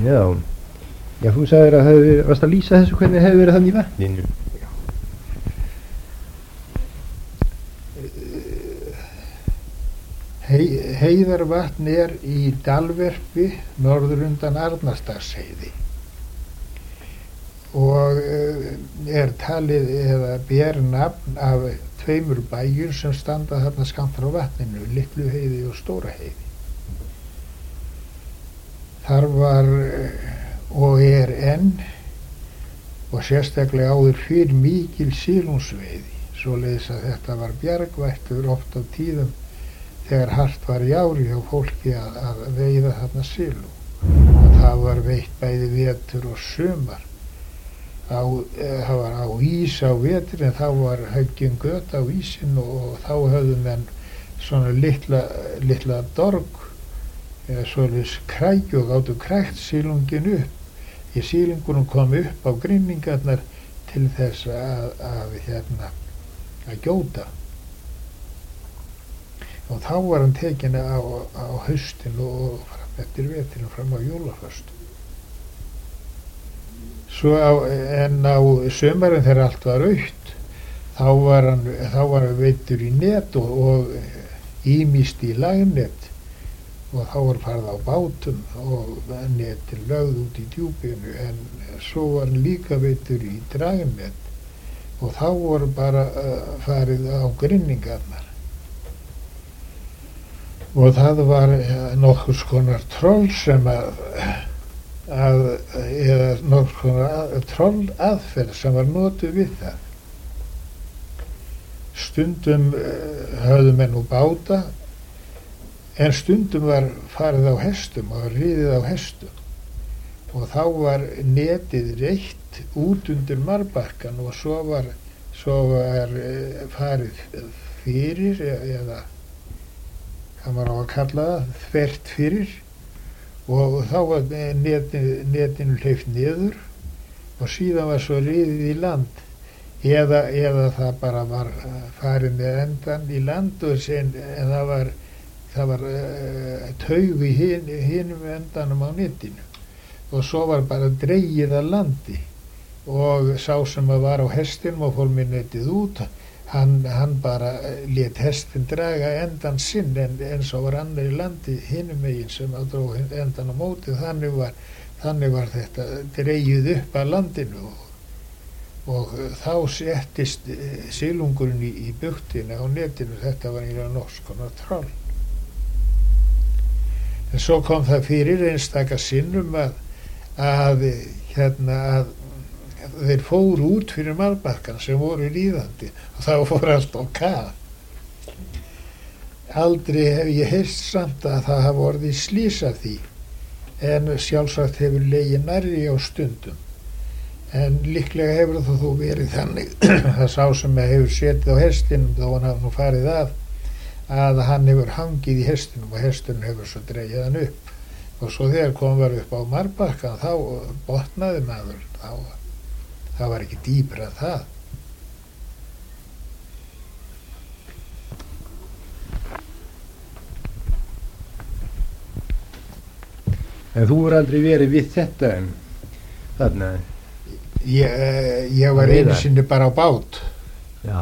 Já, já, þú sagðir að varst að lýsa þessu hvernig hefur verið þannig í vatninu. Heiðarvatn í Dalverpi norður undan Arnarstadsheiði og talið eða ber nafn af 2 bæjum sem standa þarna skammt frá vatninu, Litluheiði og Stóraheiði. Þar var og enn og sérstaklega áður fyrir mikil silungsveiði, svoleiðis að þetta var bjargvættur oft á tíðum þegar hart var í ári hjá fólki að veiða þarna silung. Og það var veitt bæði vetur og sumar. Það var á ís á vetur en þá var höggin göt á ísinn og þá höfðu menn svona litla dorg eða svoleiðis krækju og gátu krækt silungin upp. Í silungunum kom upp á grynningarnar til þess að gjóta. Og þá var hann tekin á haustin og fram eftir veturinn fram á jólaföstu. En á sömarinn þegar allt var autt, þá var hann veiddur í net og ýmist í lagnet og þá var farið á bátum og netin lögð út í djúpinu, en svo var hann líka veiddur í dragnet og þá voru bara farið á grynningarnar. Og það var nokkurs konar troll eða nokkurs konar trollaðferð sem var notuð við það. Stundum höfðu menn nú báta, en stundum var farið á hestum og riðið á hestum. Og þá var netið reitt út undir marbakkan og svo var farið fyrir eða það var á að kalla það, þvert fyrir, og þá var netinu hleypt niður og síðan var svo riðið í land eða það bara var farið með endan í land og það var taug í hinum endanum á netinu og svo var bara dregið að landi og sá sem var á hestinum og fór með netið út, hann bara lét hestin draga endan sinn en svo var annar í landi hinum megin sem að dró endan á móti. Þannig var þetta dregið upp að landinu og þá settist silungurinn í bugtinu á netinu. Þetta var í norskonar troll. En svo kom það fyrir einstaka sinnum að þeir fóru út fyrir marbakkan sem voru líðandi og þá fór allt á kaf. Aldrei hef ég heyrt samt að það hafa orðið slys af því, en sjálfsagt hefur legið nærri á stundum. En líklega hefur það þó verið þannig að sá sem hefur setið á hestinum þó hann hafi nú farið að hann hefur hangið í hestinum og hestinum hefur svo dregið hann upp. Og svo þegar kom var upp á marbakkan þá botnaði maður, það var ekki dýpra en það. En þú voru aldrei verið við þetta en þarna? Ég var einu sinni bara á bát. Já.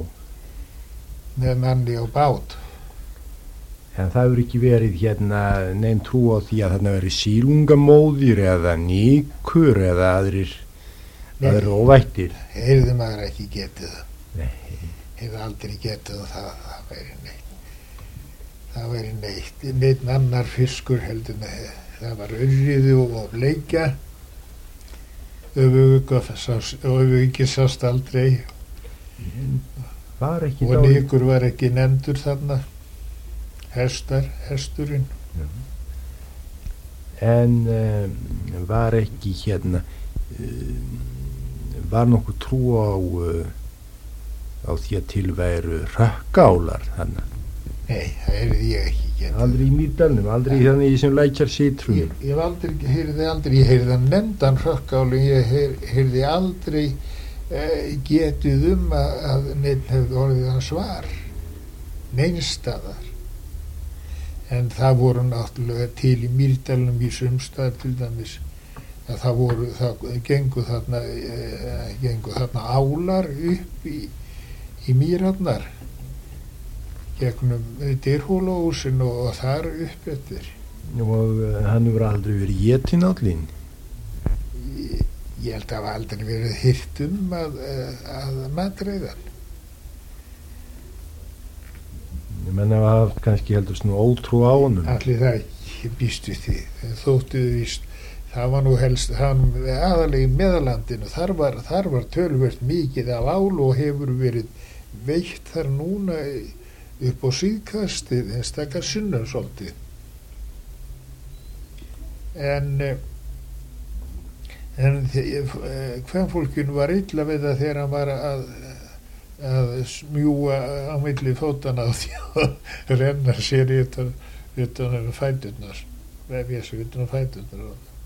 Með manni á bát. En það hefur ekki verið nein trú á því að þarna verið sílungamóðir eða níkur eða aðrir óvættir. Heyrði maður ekki getið það. Nei. Hefur aldrei getið það væri neitt. Það væri neitt annar fiskur heldur með það. Það var urriði og bleikja. Öfugi sást aldrei. Og níkur var ekki nefndur þarna. Hesturinn. Já. En var ekki var nokkuð trú á því að til væru rökkálar þannig? Nei, það heyrði ég ekki getið. Aldrei í Mýrdalnum, aldrei þannig í sem lækjar sitrum. Ég heyrði hann nefndan rökkálu, ég heyrði aldrei getið að neitt hefði orðið hann svar. Neinstaðar. en það voru náttúrulega til í Mýrdalnum í sumstað til dæmis að það gengu þarna álar upp í mýrarnar gegnum Dyrhólahúsin og þar upp eftir. Og hann hefur aldrei verið étinn állinn? Ég held að hafa aldrei verið hirt að matreiðan. Menn hafa haft kannski heldur svona ótrú á honum. Allir það ekki býstu því. Þóttu víst, það var nú helst, aðallega í Meðallandinu, þar var töluvert mikið af ál og hefur verið veitt þar núna upp á síðkastið, einstakar sunnar svolítið. En kvenfólkinu var illa við það þegar hann var að smjúga á milli fótana á því að renna sér utan fæturnar, vefja sig utan fæturnar.